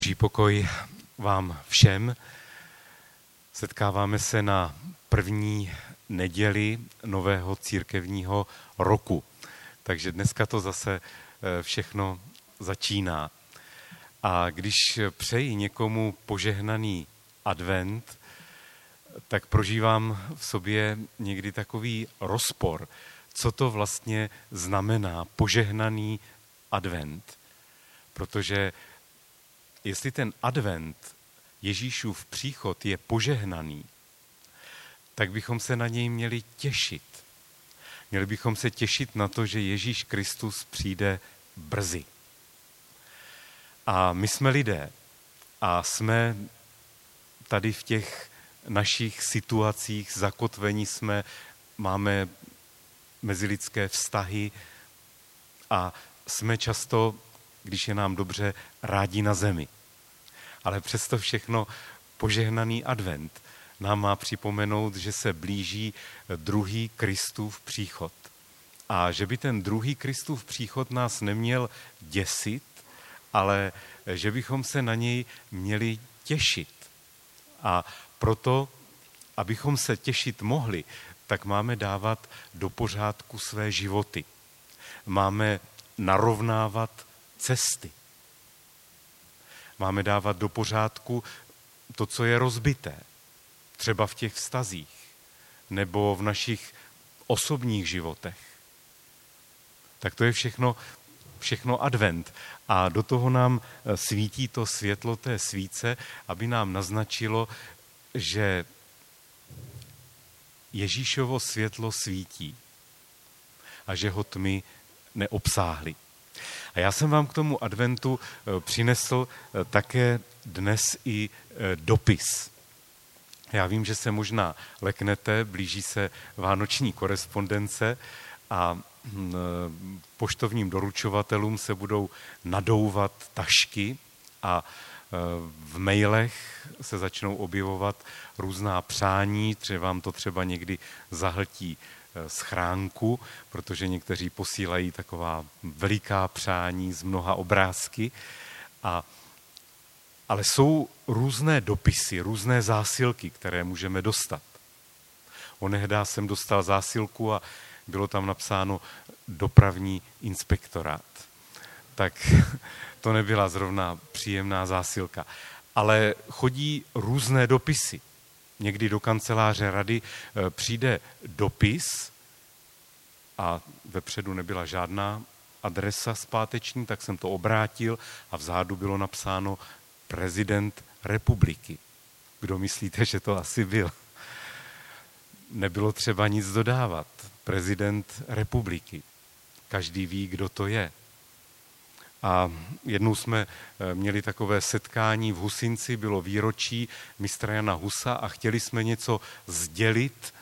Boží pokoj vám všem. Setkáváme se na první neděli nového církevního roku. Takže dneska to zase všechno začíná. A když přeji někomu požehnaný advent, tak prožívám v sobě někdy takový rozpor. Co to vlastně znamená požehnaný advent? Protože jestli ten advent, Ježíšův příchod je požehnaný, tak bychom se na něj měli těšit. Měli bychom se těšit na to, že Ježíš Kristus přijde brzy. A my jsme lidé a jsme tady v těch našich situacích zakotvení jsme, máme mezilidské vztahy a jsme často, když je nám dobře, rádi na zemi. Ale přesto všechno požehnaný advent nám má připomenout, že se blíží druhý Kristův příchod. A že by ten druhý Kristův příchod nás neměl děsit, ale že bychom se na něj měli těšit. A proto, abychom se těšit mohli, tak máme dávat do pořádku své životy. Máme narovnávat cesty. Máme dávat do pořádku to, co je rozbité. Třeba v těch vztazích nebo v našich osobních životech. Tak to je všechno advent. A do toho nám svítí to světlo té svíce, aby nám naznačilo, že Ježíšovo světlo svítí a že ho tmy neobsáhly. A já jsem vám k tomu adventu přinesl také dnes i dopis. Já vím, že se možná leknete, blíží se vánoční korespondence a poštovním doručovatelům se budou nadouvat tašky a v mailech se začnou objevovat různá přání, vám to třeba někdy zahltí schránku, protože někteří posílají taková veliká přání z mnoha obrázky. Ale jsou různé dopisy, různé zásilky, které můžeme dostat. Onehdá jsem dostal zásilku a bylo tam napsáno dopravní inspektorát. Tak to nebyla zrovna příjemná zásilka. Ale chodí různé dopisy. Někdy do kanceláře rady přijde dopis a vepředu nebyla žádná adresa zpáteční, tak jsem to obrátil a vzadu bylo napsáno prezident republiky. Kdo myslíte, že to asi byl? Nebylo třeba nic dodávat. Prezident republiky. Každý ví, kdo to je. A jednou jsme měli takové setkání v Husinci, bylo výročí mistra Jana Husa a chtěli jsme něco sdělit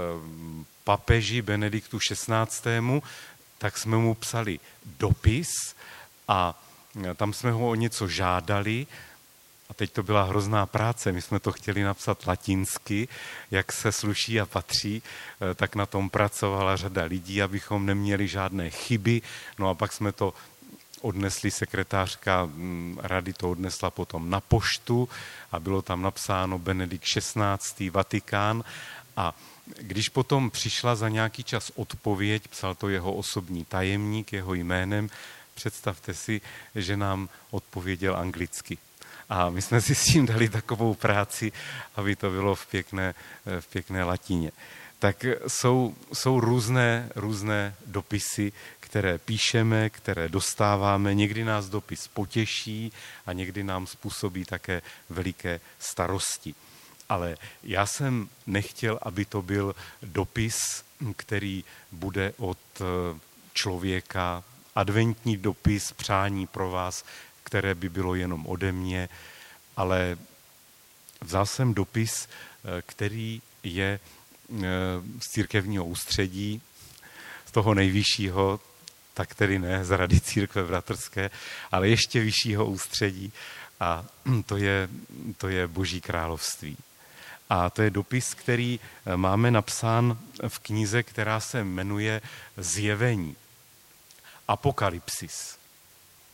papeži Benediktu XVI., tak jsme mu psali dopis a tam jsme ho o něco žádali a teď to byla hrozná práce, my jsme to chtěli napsat latinsky, jak se sluší a patří, tak na tom pracovala řada lidí, abychom neměli žádné chyby, no a pak jsme to odnesli, sekretářka rady to odnesla potom na poštu a bylo tam napsáno Benedikt XVI. Vatikán a když potom přišla za nějaký čas odpověď, psal to jeho osobní tajemník, jeho jménem, představte si, že nám odpověděl anglicky. A my jsme si s tím dali takovou práci, aby to bylo v pěkné latině. Tak jsou různé dopisy, které píšeme, které dostáváme. Někdy nás dopis potěší a někdy nám způsobí také veliké starosti. Ale já jsem nechtěl, aby to byl dopis, který bude od člověka, adventní dopis, přání pro vás, které by bylo jenom ode mě, ale vzal jsem dopis, který je z církevního ústředí, z toho nejvyššího, tak tedy ne z Rady církve bratrské, ale ještě vyššího ústředí a to je Boží království. A to je dopis, který máme napsán v knize, která se jmenuje Zjevení. Apokalypsis.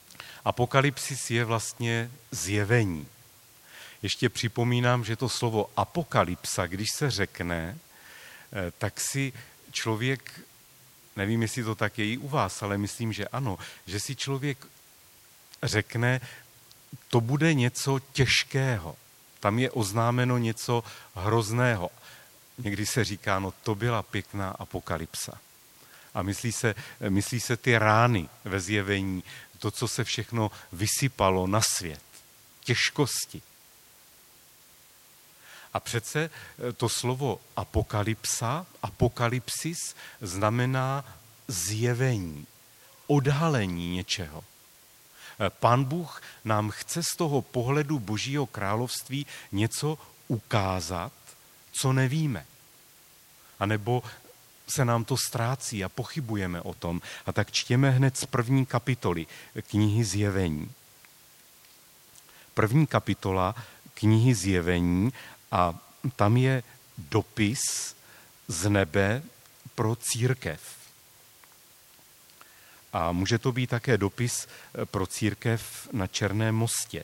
Apokalypsis je vlastně zjevení. Ještě připomínám, že to slovo apokalypsa, když se řekne, tak si člověk, nevím, jestli to tak je i u vás, ale myslím, že ano, že si člověk řekne, to bude něco těžkého. Tam je oznámeno něco hrozného. Někdy se říká, no to byla pěkná apokalypsa. A myslí se ty rány ve zjevení, to, co se všechno vysypalo na svět, těžkosti. A přece to slovo apokalypsa, apokalypsis, znamená zjevení, odhalení něčeho. Pán Bůh nám chce z toho pohledu Božího království něco ukázat, co nevíme. A nebo se nám to ztrácí a pochybujeme o tom. A tak čtěme hned z 1. kapitoly knihy Zjevení. 1. kapitola knihy Zjevení a tam je dopis z nebe pro církev. A může to být také dopis pro církev na Černém mostě.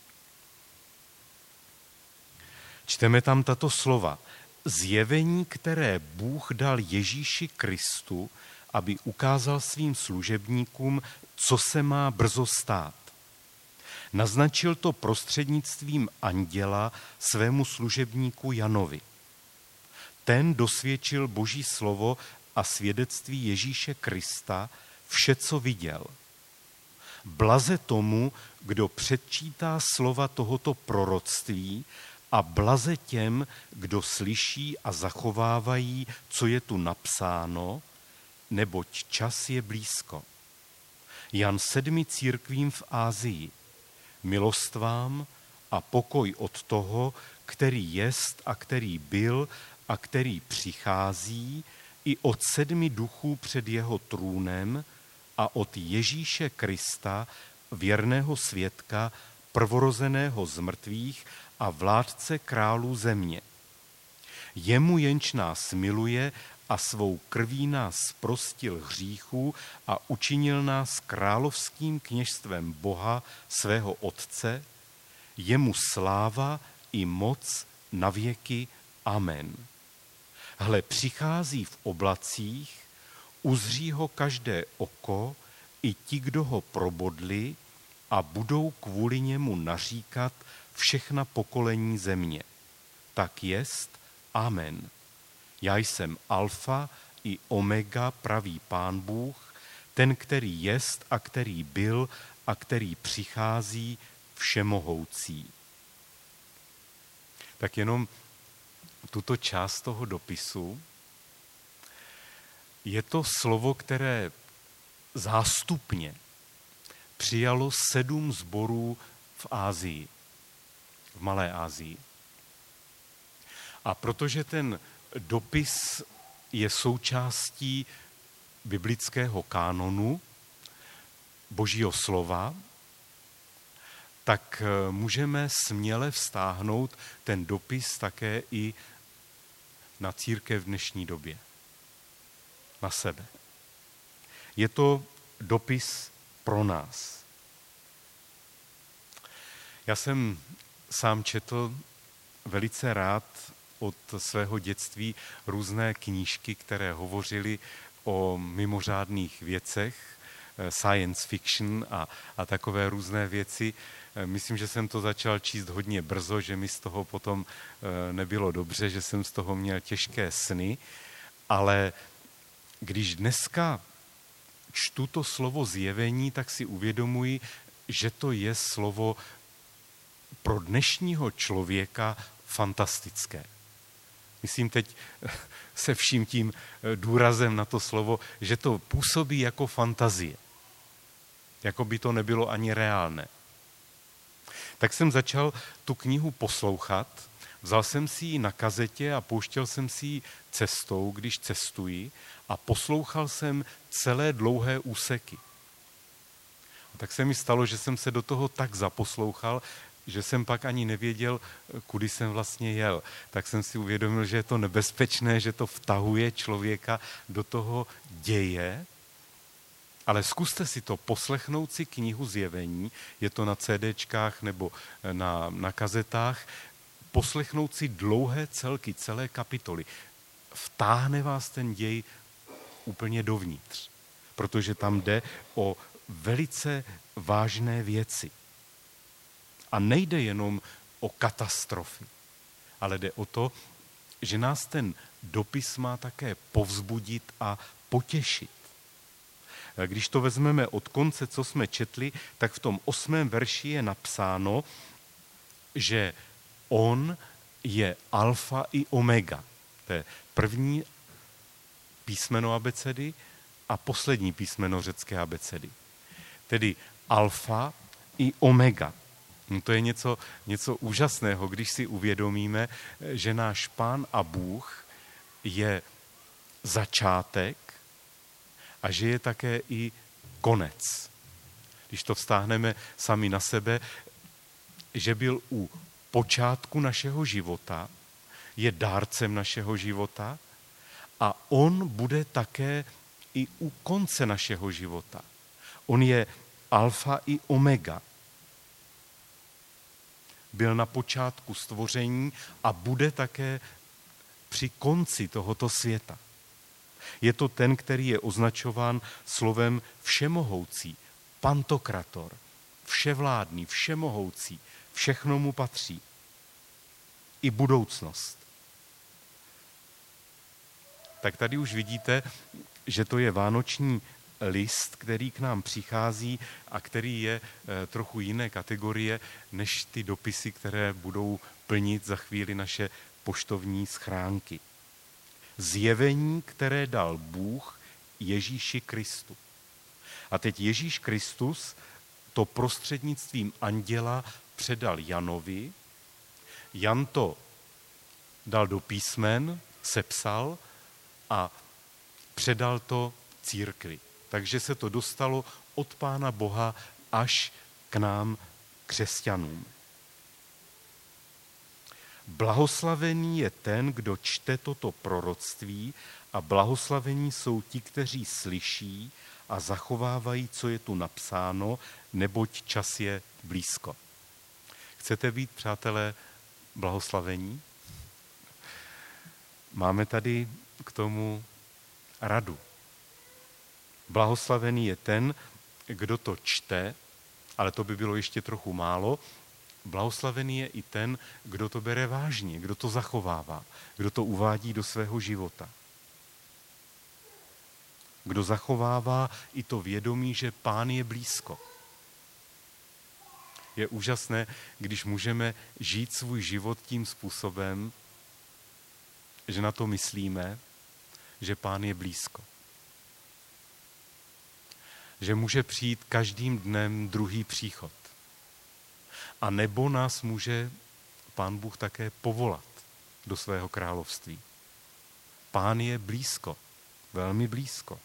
Čteme tam tato slova. Zjevení, které Bůh dal Ježíši Kristu, aby ukázal svým služebníkům, co se má brzo stát. Naznačil to prostřednictvím anděla svému služebníku Janovi. Ten dosvědčil Boží slovo a svědectví Ježíše Krista, vše, co viděl. Blaze tomu, kdo předčítá slova tohoto proroctví a blaze těm, kdo slyší a zachovávají, co je tu napsáno, neboť čas je blízko. Jan 7 církvím v Asii. Milost vám a pokoj od toho, který jest a který byl a který přichází, i od 7 duchů před jeho trůnem a od Ježíše Krista, věrného svědka, prvorozeného z mrtvých a vládce králů země. Jemu jenž nás miluje a svou krví nás zprostil hříchů a učinil nás královským kněžstvem Boha, svého Otce, jemu sláva i moc na věky. Amen. Hle, přichází v oblacích, uzří ho každé oko, i ti, kdo ho probodli, a budou kvůli němu naříkat všechna pokolení země. Tak jest, amen. Já jsem alfa i omega, pravý Pán Bůh, ten, který jest a který byl a který přichází, všemohoucí. Tak jenom tuto část toho dopisu. Je to slovo, které zástupně přijalo 7 sborů v Asii, v Malé Asii. A protože ten dopis je součástí biblického kánonu, Božího slova, tak můžeme směle vztáhnout ten dopis také i na církev v dnešní době. Na sebe. Je to dopis pro nás. Já jsem sám četl velice rád od svého dětství různé knížky, které hovořily o mimořádných věcech, science fiction a takové různé věci. Myslím, že jsem to začal číst hodně brzo, že mi z toho potom nebylo dobře, že jsem z toho měl těžké sny, ale když dneska čtu to slovo zjevení, tak si uvědomuji, že to je slovo pro dnešního člověka fantastické. Myslím teď se vším tím důrazem na to slovo, že to působí jako fantazie. Jako by to nebylo ani reálné. Tak jsem začal tu knihu poslouchat, vzal jsem si ji na kazetě a pouštěl jsem si ji cestou, když cestuji, a poslouchal jsem celé dlouhé úseky. A tak se mi stalo, že jsem se do toho tak zaposlouchal, že jsem pak ani nevěděl, kudy jsem vlastně jel. Tak jsem si uvědomil, že je to nebezpečné, že to vtahuje člověka do toho děje Ale zkuste si to, poslechnout si knihu Zjevení, je to na CDčkách nebo na kazetách, poslechnout si dlouhé celky, celé kapitoly. Vtáhne vás ten děj úplně dovnitř, protože tam jde o velice vážné věci. A nejde jenom o katastrofy, ale jde o to, že nás ten dopis má také povzbudit a potěšit. Když to vezmeme od konce, co jsme četli, tak v tom 8. verši je napsáno, že on je alfa i omega. To je první písmeno abecedy a poslední písmeno řecké abecedy. Tedy alfa i omega. No to je něco úžasného, když si uvědomíme, že náš Pán a Bůh je začátek a že je také i konec. Když to vztáhneme sami na sebe, že byl u počátku našeho života, je dárcem našeho života a on bude také i u konce našeho života. On je alfa i omega. Byl na počátku stvoření a bude také při konci tohoto světa. Je to ten, který je označován slovem všemohoucí, pantokrator, vševládný, všemohoucí, všechno mu patří. I budoucnost. Tak tady už vidíte, že to je vánoční list, který k nám přichází a který je trochu jiné kategorie, než ty dopisy, které budou plnit za chvíli naše poštovní schránky. Zjevení, které dal Bůh Ježíši Kristu. A teď Ježíš Kristus to prostřednictvím anděla předal Janovi. Jan to dal do písmen, sepsal a předal to církvi. Takže se to dostalo od Pána Boha až k nám, křesťanům. Blahoslavený je ten, kdo čte toto proroctví a blahoslavení jsou ti, kteří slyší a zachovávají, co je tu napsáno, neboť čas je blízko. Chcete být, přátelé, blahoslavení? Máme tady k tomu radu. Blahoslavený je ten, kdo to čte, ale to by bylo ještě trochu málo. Blahoslavený je i ten, kdo to bere vážně, kdo to zachovává, kdo to uvádí do svého života. Kdo zachovává i to vědomí, že Pán je blízko. Je úžasné, když můžeme žít svůj život tím způsobem, že na to myslíme, že Pán je blízko. Že může přijít každým dnem druhý příchod. A nebo nás může Pán Bůh také povolat do svého království. Pán je blízko, velmi blízko.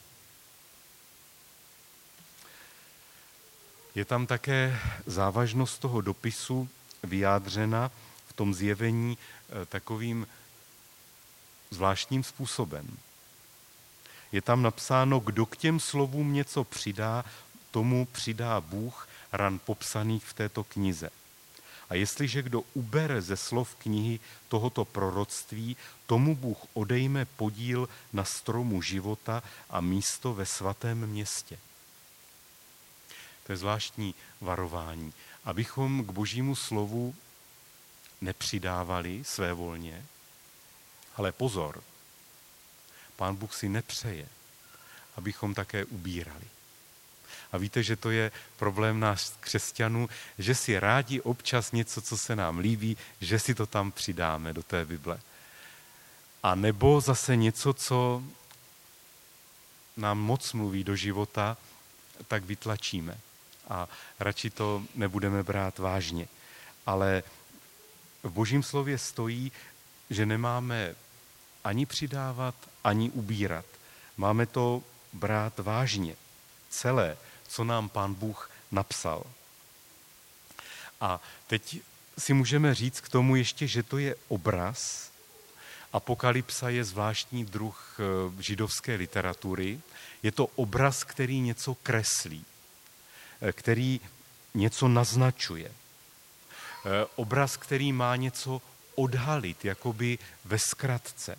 Je tam také závažnost toho dopisu vyjádřena v tom zjevení takovým zvláštním způsobem. Je tam napsáno, kdo k těm slovům něco přidá, tomu přidá Bůh ran popsaných v této knize. A jestliže kdo ubere ze slov knihy tohoto proroctví, tomu Bůh odejme podíl na stromu života a místo ve svatém městě. To je zvláštní varování. Abychom k Božímu slovu nepřidávali svévolně, ale pozor, Pán Bůh si nepřeje, abychom také ubírali. A víte, že to je problém nás křesťanů, že si rádi občas něco, co se nám líbí, že si to tam přidáme do té Bible. A nebo zase něco, co nám moc mluví do života, tak vytlačíme. A radši to nebudeme brát vážně. Ale v Božím slově stojí, že nemáme ani přidávat, ani ubírat. Máme to brát vážně. Celé, co nám Pán Bůh napsal. A teď si můžeme říct k tomu ještě, že to je obraz Apokalypsa je zvláštní druh židovské literatury. Je to obraz, který něco kreslí, který něco naznačuje. Obraz, který má něco odhalit, jakoby ve zkratce.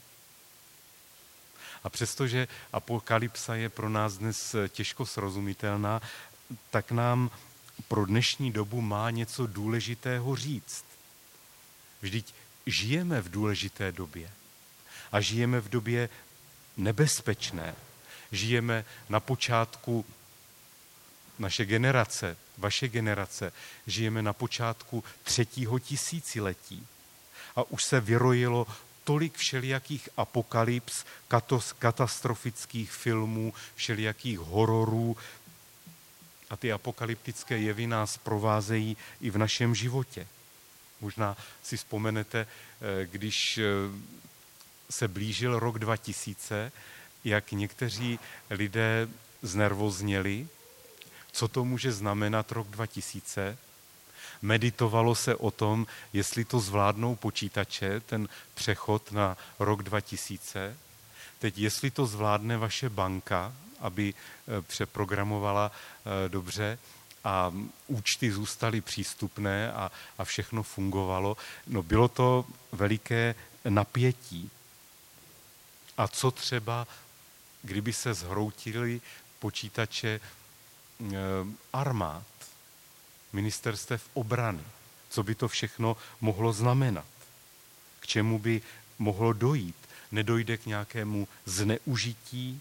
A přestože apokalypsa je pro nás dnes těžko srozumitelná, tak nám pro dnešní dobu má něco důležitého říct. Vždyť žijeme v důležité době. A žijeme v době nebezpečné. Žijeme na počátku naše generace, vaše generace, žijeme na počátku 3. tisíciletí. A už se vyrojilo tolik všelijakých apokalyps, katastrofických filmů, všelijakých hororů. A ty apokalyptické jevy nás provázejí i v našem životě. Možná si vzpomenete, když se blížil rok 2000, jak někteří lidé znervozněli, co to může znamenat rok 2000. Meditovalo se o tom, jestli to zvládnou počítače, ten přechod na rok 2000. Teď, jestli to zvládne vaše banka, aby přeprogramovala dobře a účty zůstaly přístupné a všechno fungovalo. No, bylo to veliké napětí. A co třeba, kdyby se zhroutily počítače armád, ministerstev obrany? Co by to všechno mohlo znamenat? K čemu by mohlo dojít? Nedojde k nějakému zneužití?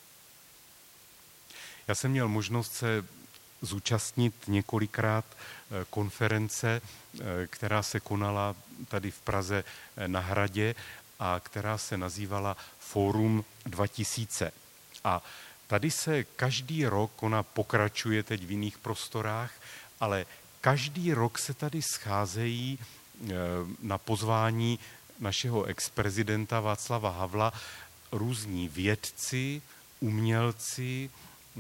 Já jsem měl možnost se zúčastnit několikrát konference, která se konala tady v Praze na Hradě a která se nazývala Fórum 2000. A tady se každý rok, ona pokračuje teď v jiných prostorách, ale každý rok se tady scházejí na pozvání našeho ex-prezidenta Václava Havla různí vědci, umělci,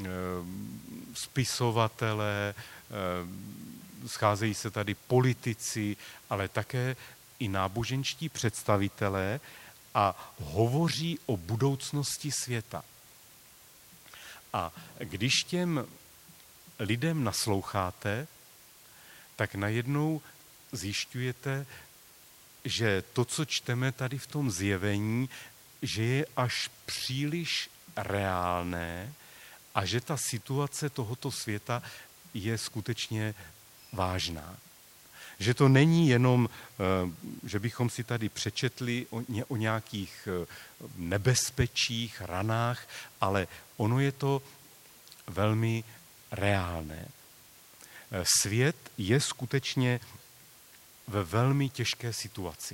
spisovatelé, scházejí se tady politici, ale také i náboženští představitelé a hovoří o budoucnosti světa. A když těm lidem nasloucháte, tak najednou zjišťujete, že to, co čteme tady v tom zjevení, že je až příliš reálné a že ta situace tohoto světa je skutečně vážná. Že to není jenom, že bychom si tady přečetli o nějakých nebezpečích, ranách, ale ono je to velmi reálné. Svět je skutečně ve velmi těžké situaci.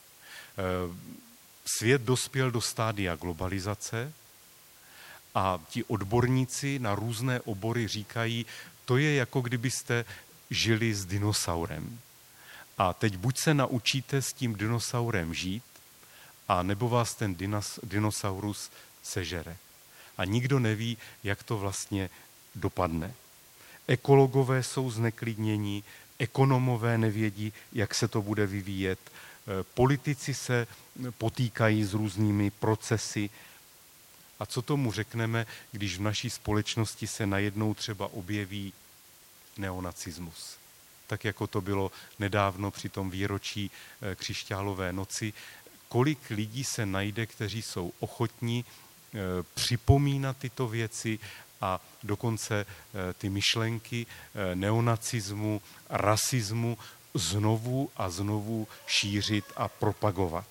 Svět dospěl do stádia globalizace a ti odborníci na různé obory říkají, to je jako kdybyste žili s dinosaurem. A teď buď se naučíte s tím dinosaurem žít, a nebo vás ten dinosaurus sežere. A nikdo neví, jak to vlastně dopadne. Ekologové jsou zneklidnění, ekonomové nevědí, jak se to bude vyvíjet, politici se potýkají s různými procesy. A co tomu řekneme, když v naší společnosti se najednou třeba objeví neonacismus? Tak jako to bylo nedávno při tom výročí křišťálové noci. Kolik lidí se najde, kteří jsou ochotní připomínat tyto věci a dokonce ty myšlenky neonacismu, rasismu znovu a znovu šířit a propagovat.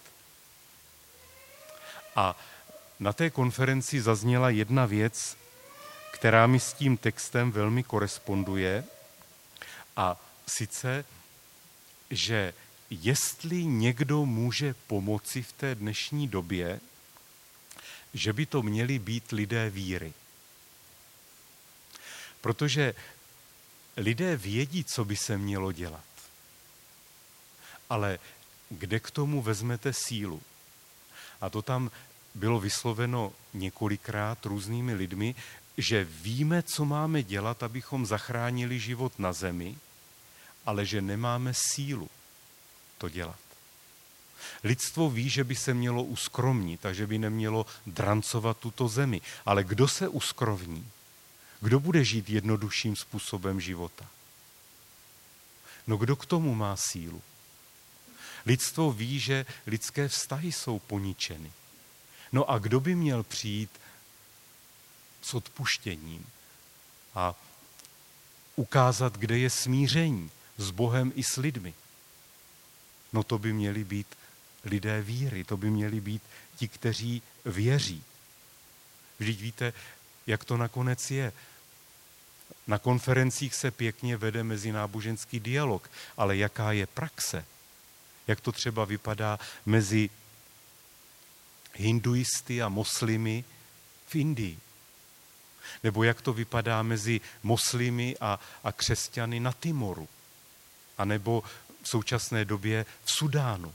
A na té konferenci zazněla jedna věc, která mi s tím textem velmi koresponduje, a sice, že jestli někdo může pomoci v té dnešní době, že by to měli být lidé víry. Protože lidé vědí, co by se mělo dělat. Ale kde k tomu vezmete sílu? A to tam bylo vysloveno několikrát různými lidmi, že víme, co máme dělat, abychom zachránili život na zemi, ale že nemáme sílu to dělat. Lidstvo ví, že by se mělo uskromnit a že by nemělo drancovat tuto zemi. Ale kdo se uskromní? Kdo bude žít jednodušším způsobem života? No kdo k tomu má sílu? Lidstvo ví, že lidské vztahy jsou poničeny. No a kdo by měl přijít s odpuštěním a ukázat, kde je smíření s Bohem i s lidmi? No to by měli být lidé víry, to by měli být ti, kteří věří. Vždyť víte, jak to nakonec je. Na konferencích se pěkně vede mezináboženský dialog, ale jaká je praxe? Jak to třeba vypadá mezi hinduisty a moslimy v Indii? Nebo jak to vypadá mezi moslimy a křesťany na Timoru? A nebo v současné době v Sudánu?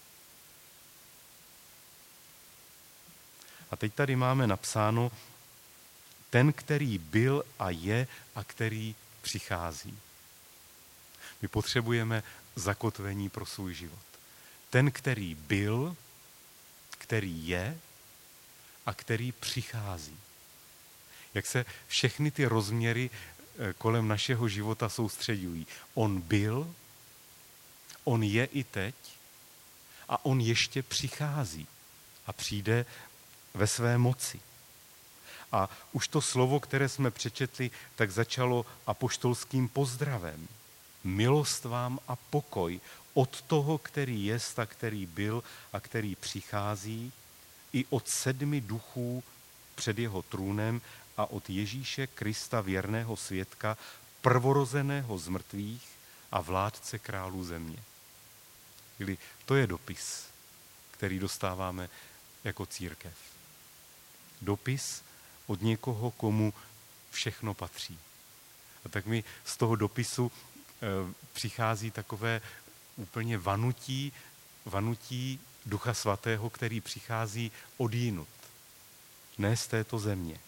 A teď tady máme napsáno ten, který byl a je a který přichází. My potřebujeme zakotvení pro svůj život. Ten, který byl, který je a který přichází. Jak se všechny ty rozměry kolem našeho života soustředují. On byl, on je i teď a on ještě přichází a přijde ve své moci. A už to slovo, které jsme přečetli, tak začalo apoštolským pozdravem. Milost vám a pokoj od toho, který jest a který byl a který přichází, i od 7 duchů před jeho trůnem a od Ježíše Krista, věrného svědka, prvorozeného z mrtvých a vládce králů země. Čili to je dopis, který dostáváme jako církev. Dopis od někoho, komu všechno patří. A tak mi z toho dopisu přichází takové úplně vanutí Ducha Svatého, který přichází odjinud, ne z této země.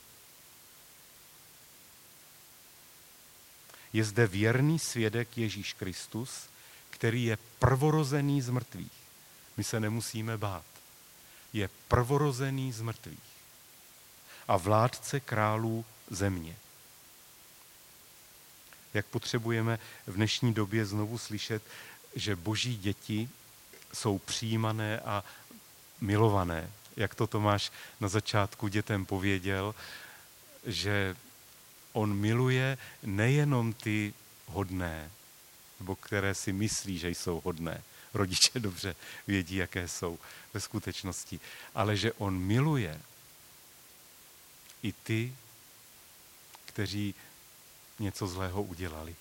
Je zde věrný svědek Ježíš Kristus, který je prvorozený z mrtvých. My se nemusíme bát. Je prvorozený z mrtvých a vládce králů země. Jak potřebujeme v dnešní době znovu slyšet, že boží děti jsou přijímané a milované. Jak to Tomáš na začátku dětem pověděl, že on miluje nejenom ty hodné, nebo které si myslí, že jsou hodné. Rodiče dobře vědí, jaké jsou ve skutečnosti. Ale že on miluje i ty, kteří něco zlého udělali.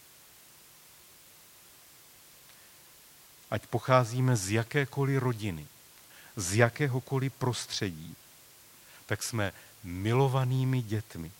Ať pocházíme z jakékoliv rodiny, z jakéhokoliv prostředí, tak jsme milovanými dětmi.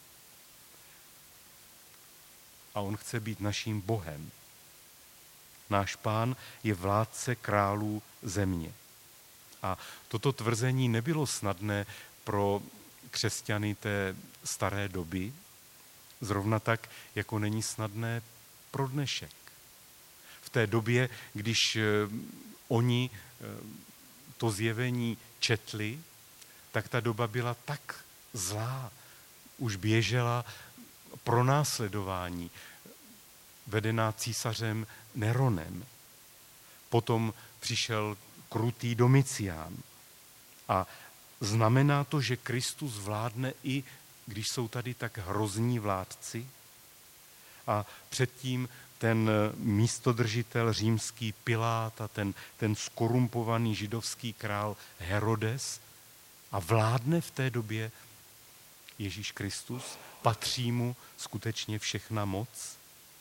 A on chce být naším Bohem. Náš Pán je vládce králů země. A toto tvrzení nebylo snadné pro křesťany té staré doby, zrovna tak, jako není snadné pro dnešek. V té době, když oni to zjevení četli, tak ta doba byla tak zlá. Už běžela pronásledování, vedená císařem Neronem. Potom přišel krutý Domicián. A znamená to, že Kristus vládne i když jsou tady tak hrozní vládci? A předtím ten místodržitel římský Pilát a ten skorumpovaný židovský král Herodes a vládne v té době Ježíš Kristus? Patří mu skutečně všechna moc?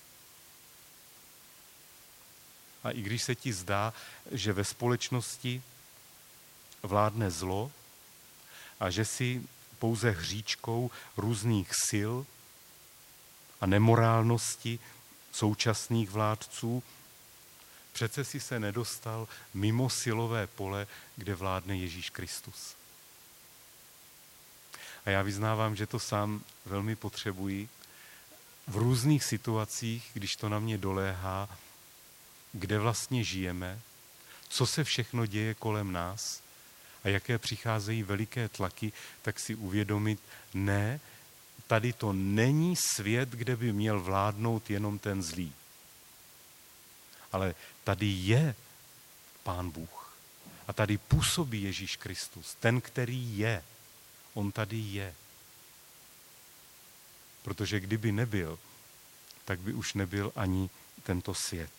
A i když se ti zdá, že ve společnosti vládne zlo a že si pouze hříčkou různých sil a nemorálnosti současných vládců, přece si se nedostal mimo silové pole, kde vládne Ježíš Kristus. A já vyznávám, že to sám velmi potřebuji v různých situacích, když to na mě doléhá, kde vlastně žijeme, co se všechno děje kolem nás a jaké přicházejí veliké tlaky, tak si uvědomit, ne, tady to není svět, kde by měl vládnout jenom ten zlý. Ale tady je Pán Bůh. A tady působí Ježíš Kristus, ten, který je. On tady je. Protože kdyby nebyl, tak by už nebyl ani tento svět.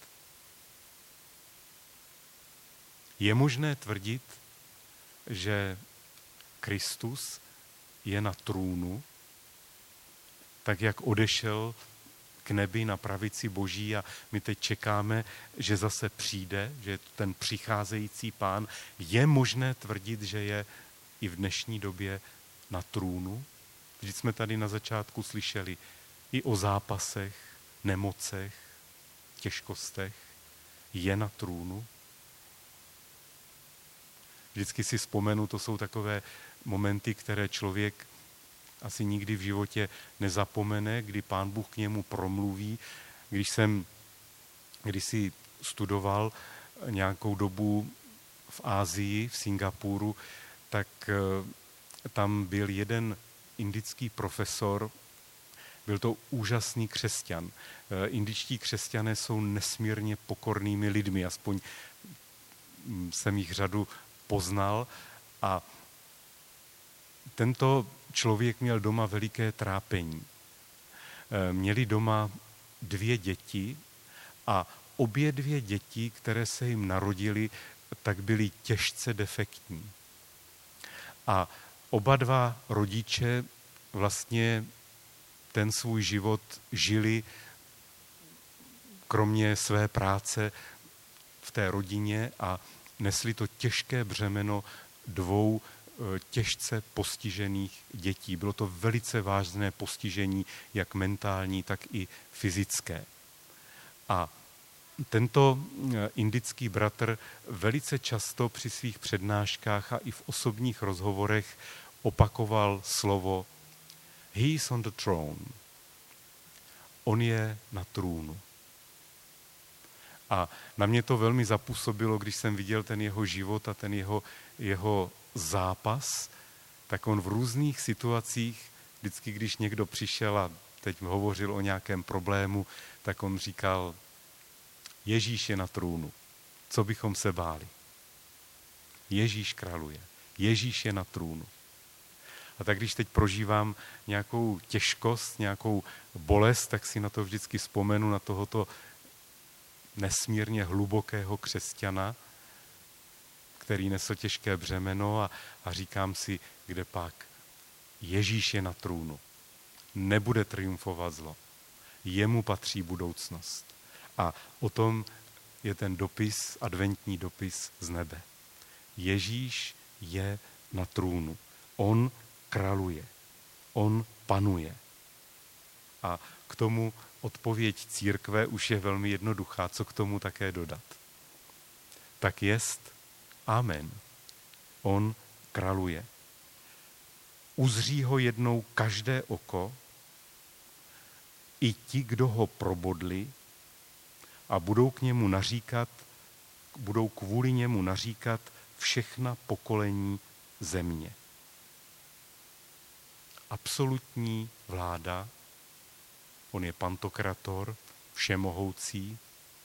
Je možné tvrdit, že Kristus je na trůnu, tak jak odešel k nebi na pravici Boží a my teď čekáme, že zase přijde, že je to ten přicházející Pán. Je možné tvrdit, že je i v dnešní době na trůnu? Vždyť jsme tady na začátku slyšeli i o zápasech, nemocech, těžkostech. Je na trůnu? Vždycky si vzpomenu, to jsou takové momenty, které člověk asi nikdy v životě nezapomene, kdy Pán Bůh k němu promluví. Když jsem kdysi studoval nějakou dobu v Asii, v Singapuru, tak tam byl jeden indický profesor, byl to úžasný křesťan. Indičtí křesťané jsou nesmírně pokornými lidmi, aspoň jsem jich řadu poznal a tento člověk měl doma veliké trápení. Měli doma 2 děti a obě 2 děti, které se jim narodily, tak byly těžce defektní. A oba 2 rodiče vlastně ten svůj život žili kromě své práce v té rodině a nesli to těžké břemeno 2 těžce postižených dětí. Bylo to velice vážné postižení, jak mentální, tak i fyzické. A tento indický bratr velice často při svých přednáškách a i v osobních rozhovorech opakoval slovo He is on the throne. On je na trůnu. A na mě to velmi zapůsobilo, když jsem viděl ten jeho život a ten jeho zápas, tak on v různých situacích, vždycky když někdo přišel a teď hovořil o nějakém problému, tak on říkal, Ježíš je na trůnu, co bychom se báli. Ježíš králuje, Ježíš je na trůnu. A tak když teď prožívám nějakou těžkost, nějakou bolest, tak si na to vždycky vzpomenu, na tohoto nesmírně hlubokého křesťana, který nesl těžké břemeno a říkám si, kde pak Ježíš je na trůnu. Nebude triumfovat zlo. Jemu patří budoucnost. A o tom je ten dopis, adventní dopis z nebe. Ježíš je na trůnu. On králuje. On panuje. A k tomu odpověď církve už je velmi jednoduchá, co k tomu také dodat. Tak jest, amen. On králuje. Uzří ho jednou každé oko, i ti, kdo ho probodli, a budou kvůli němu naříkat všechna pokolení země. Absolutní vláda, on je pantokrator, všemohoucí.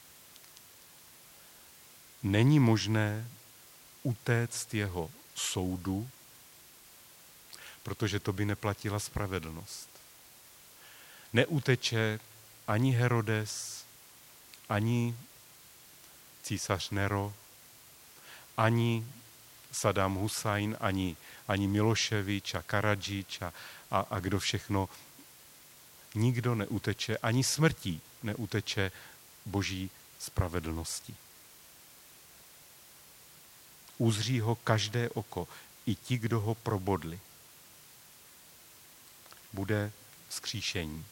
Není možné utéct jeho soudu, protože to by neplatila spravedlnost. Neuteče ani Herodes, ani císař Nero, ani Saddam Husajn, ani Miloševič a Karadžič a kdo všechno. Nikdo neuteče, ani smrtí neuteče Boží spravedlnosti. Uzří ho každé oko, i ti, kdo ho probodli. Bude vzkříšení.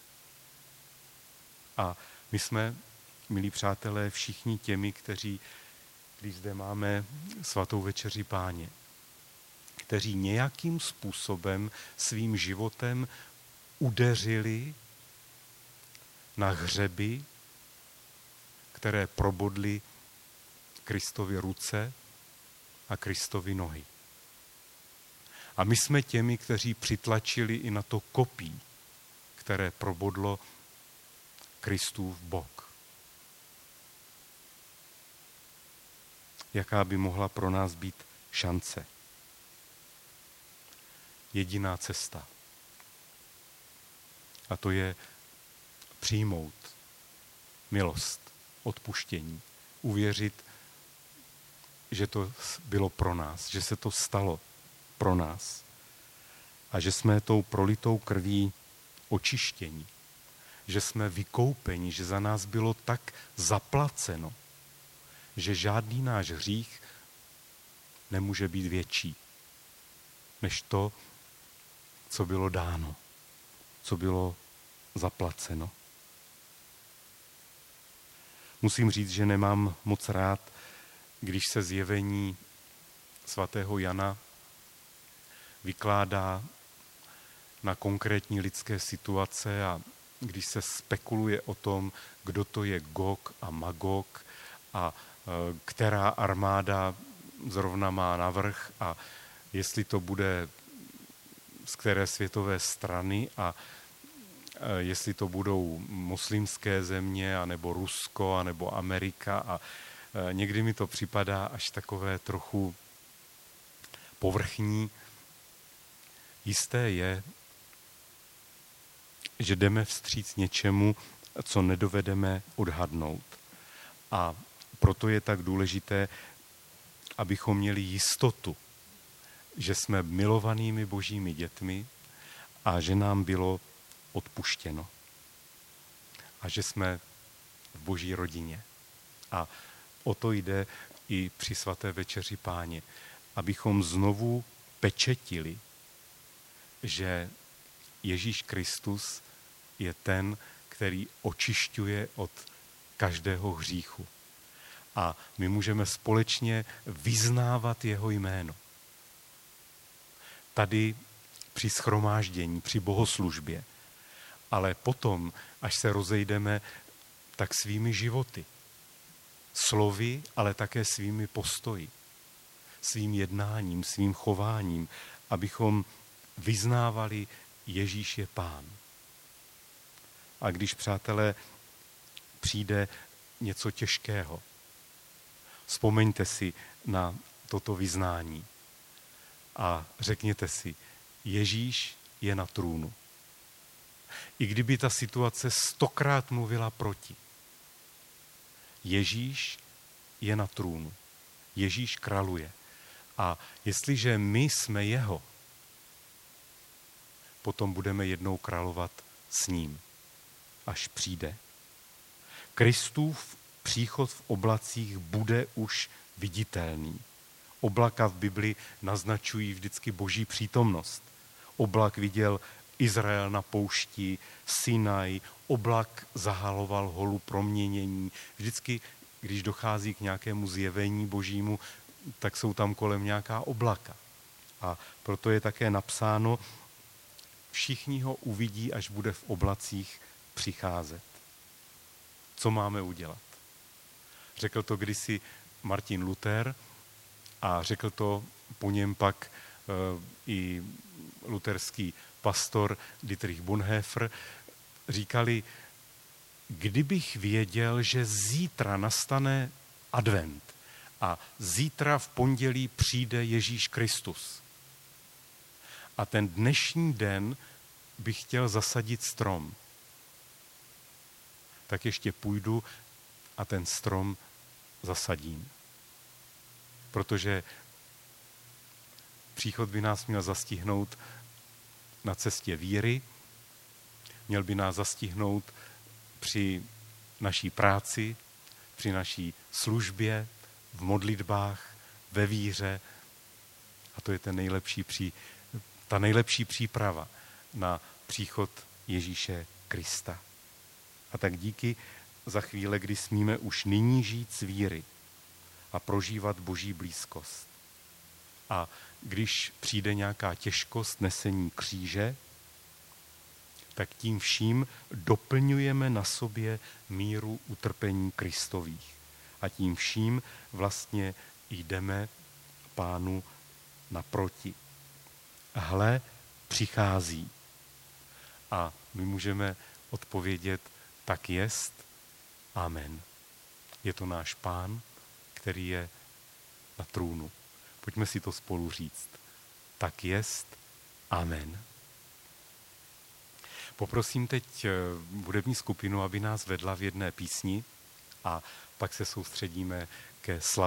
A my jsme, milí přátelé, všichni těmi, když zde máme svatou večeři Páně, kteří nějakým způsobem svým životem udeřili na hřeby, které probodly Kristovy ruce a Kristovy nohy. A my jsme těmi, kteří přitlačili i na to kopí, které probodlo Kristův bok. Jaká by mohla pro nás být šance? Jediná cesta. A to je přijmout milost, odpuštění, uvěřit, že to bylo pro nás, že se to stalo pro nás a že jsme tou prolitou krví očištění, že jsme vykoupeni, že za nás bylo tak zaplaceno, že žádný náš hřích nemůže být větší než to, co bylo dáno, co bylo zaplaceno. Musím říct, že nemám moc rád, když se zjevení svatého Jana vykládá na konkrétní lidské situace a když se spekuluje o tom, kdo to je Gog a Magog a která armáda zrovna má navrch a jestli to bude z které světové strany a jestli to budou muslimské země, anebo Rusko, anebo Amerika. A někdy mi to připadá až takové trochu povrchní. Jisté je, že jdeme vstříc něčemu, co nedovedeme odhadnout. A proto je tak důležité, abychom měli jistotu, že jsme milovanými božími dětmi a že nám bylo odpuštěno. A že jsme v boží rodině. A o to jde i při svaté večeři Páně. Abychom znovu pečetili, že Ježíš Kristus je ten, který očišťuje od každého hříchu. A my můžeme společně vyznávat jeho jméno. Tady při shromáždění, při bohoslužbě. Ale potom, až se rozejdeme, tak svými životy. Slovy, ale také svými postoji. Svým jednáním, svým chováním, abychom vyznávali, Ježíš je Pán. A když, přátelé, přijde něco těžkého, vzpomeňte si na toto vyznání a řekněte si, Ježíš je na trůnu. I kdyby ta situace 100krát mluvila proti. Ježíš je na trůnu. Ježíš králuje. A jestliže my jsme jeho, potom budeme jednou královat s ním, až přijde. Kristův příchod v oblacích bude už viditelný. Oblaka v Bibli naznačují vždycky boží přítomnost. Oblak viděl Izrael na poušti, Sinaj, oblak zahaloval holu proměnění. Vždycky, když dochází k nějakému zjevení božímu, tak jsou tam kolem nějaká oblaka. A proto je také napsáno, všichni ho uvidí, až bude v oblacích přicházet. Co máme udělat? Řekl to kdysi Martin Luther a řekl to po něm pak i luterský pastor Dietrich Bonhoeffer. Říkali, kdybych věděl, že zítra nastane advent a zítra v pondělí přijde Ježíš Kristus. A ten dnešní den bych chtěl zasadit strom. Tak ještě půjdu a ten strom zasadím. Protože příchod by nás měl zastihnout na cestě víry, měl by nás zastihnout při naší práci, při naší službě, v modlitbách, ve víře. A to je ta nejlepší příprava na příchod Ježíše Krista. A tak díky za chvíle, kdy smíme už nyní žít z víry a prožívat boží blízkost. A když přijde nějaká těžkost nesení kříže, tak tím vším doplňujeme na sobě míru utrpení Kristových. a tím vším vlastně jdeme Pánu naproti. Hle, přichází. A my můžeme odpovědět, tak jest, amen. Je to náš Pán, který je na trůnu. Pojďme si to spolu říct. Tak jest, amen. Poprosím teď hudební skupinu, aby nás vedla v jedné písni a pak se soustředíme ke slavě